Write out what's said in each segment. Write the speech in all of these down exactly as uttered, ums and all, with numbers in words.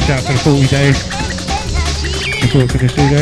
shout for the forty days. Before for the studio.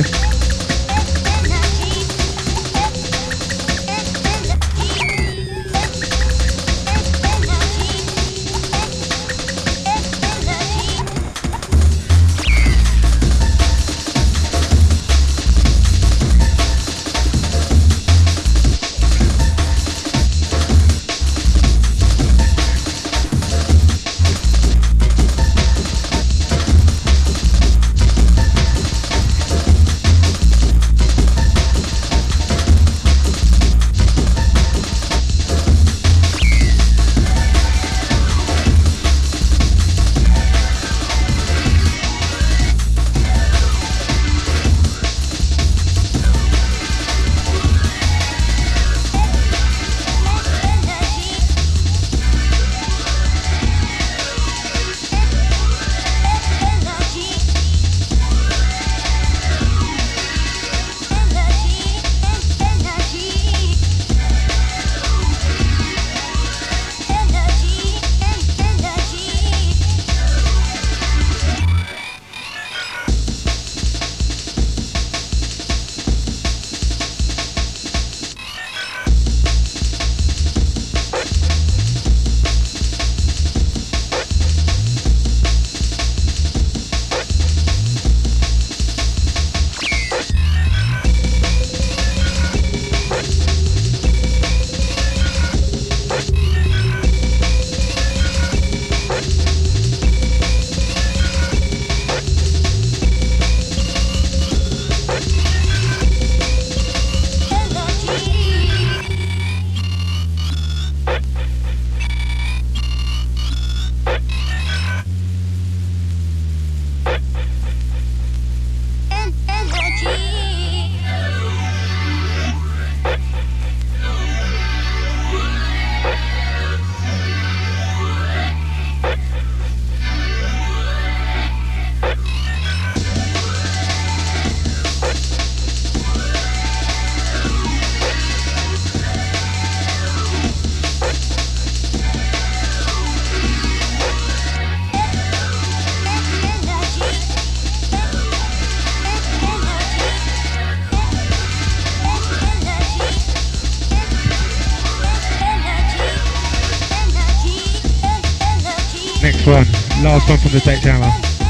Next one, last one from the Tech Jammer.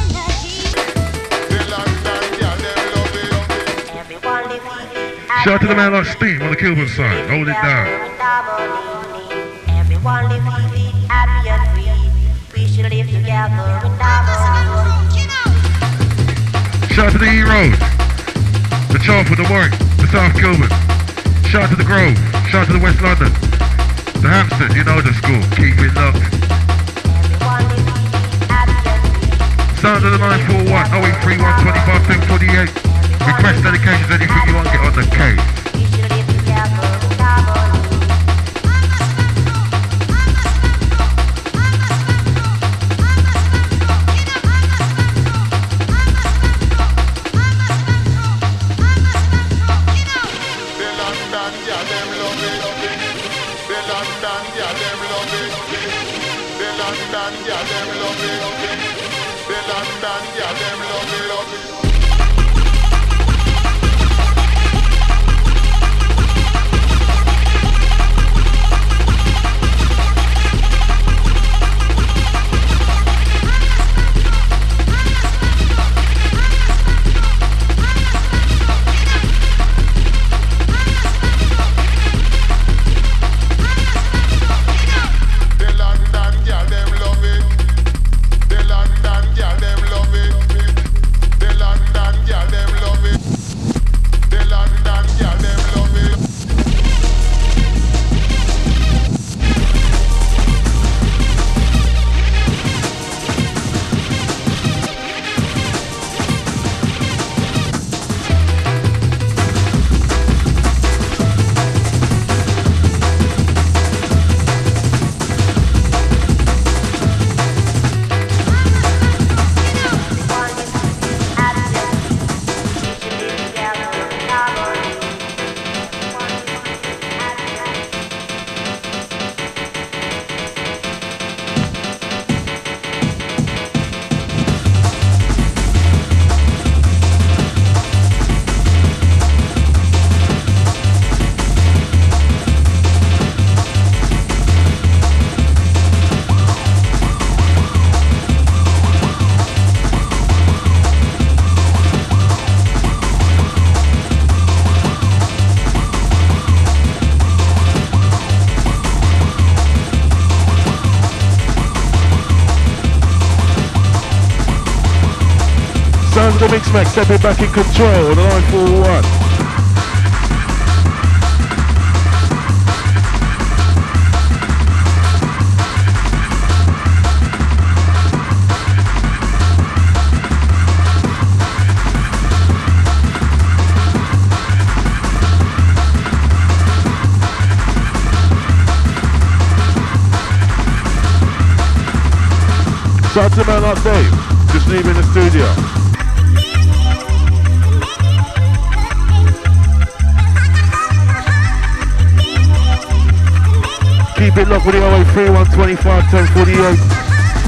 Shout out to the man like Steam on the Kilburn side. Hold it down. Everyone live happy and free. We should live together in harmony. Shout out to the E Road, the Chalford, the Warwick, the South Kilburn. Shout out to the Grove. Shout out to the West London, the Hampstead. You know the school. Keep it locked. Sound of the nine four one oh eight three one twenty-five ten forty-eight. Request dedications, anything you want, get on the case. The London of the Mix Max, stepping back in control on the nine four one. Shout out to the man like Dave, just leaving the studio. Keep it locked with the oh eight three one two five ten forty-eight.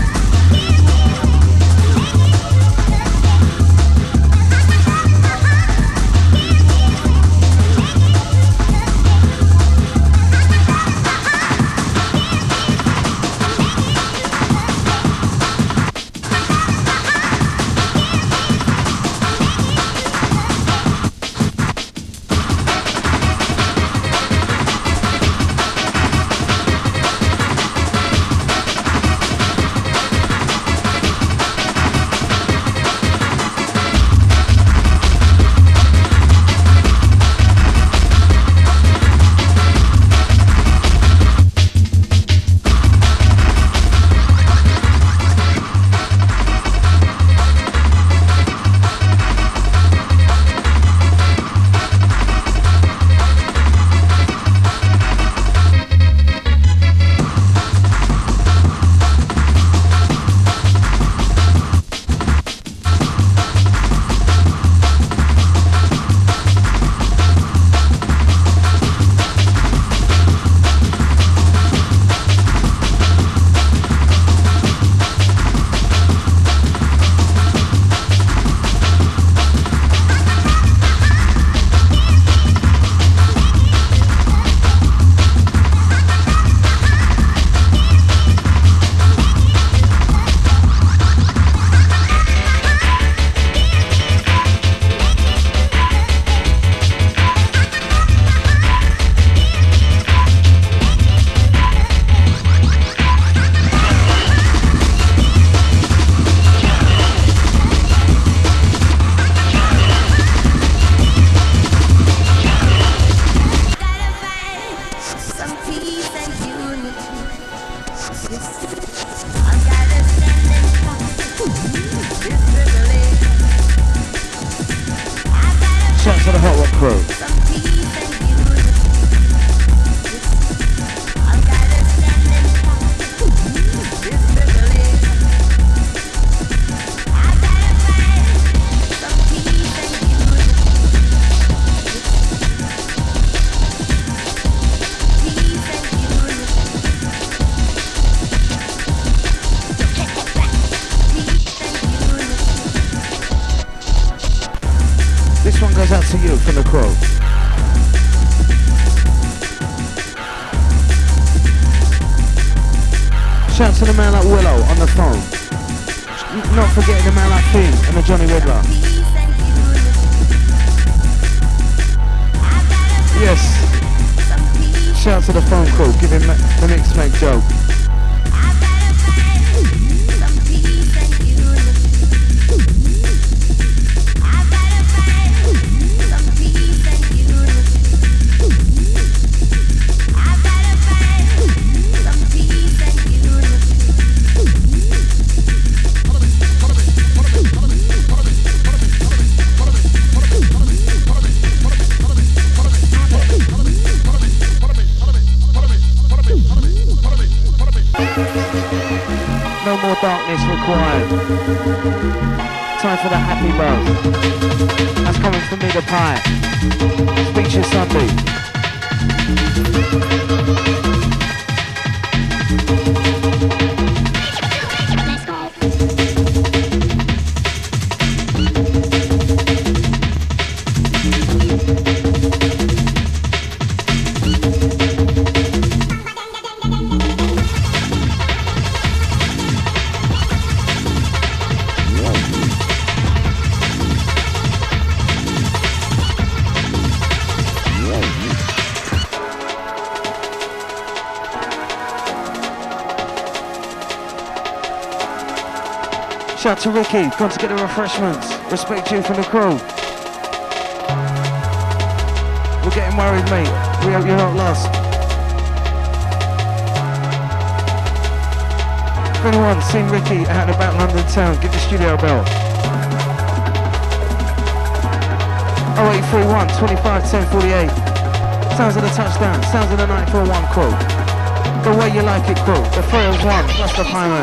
Time for the happy buzz. That's coming from me, the pie. Speak to you Sunday. Shout to Ricky, gone to get the refreshments. Respect you from the crew. We're getting worried, mate. We hope you're not lost. If anyone's seen Ricky out and about London town, give the studio a bell. oh eight three one, twenty-five, ten forty-eight. Sounds of the touchdown, sounds of the nine four one crew. The way you like it crew, the three oh one, plus the Pyman.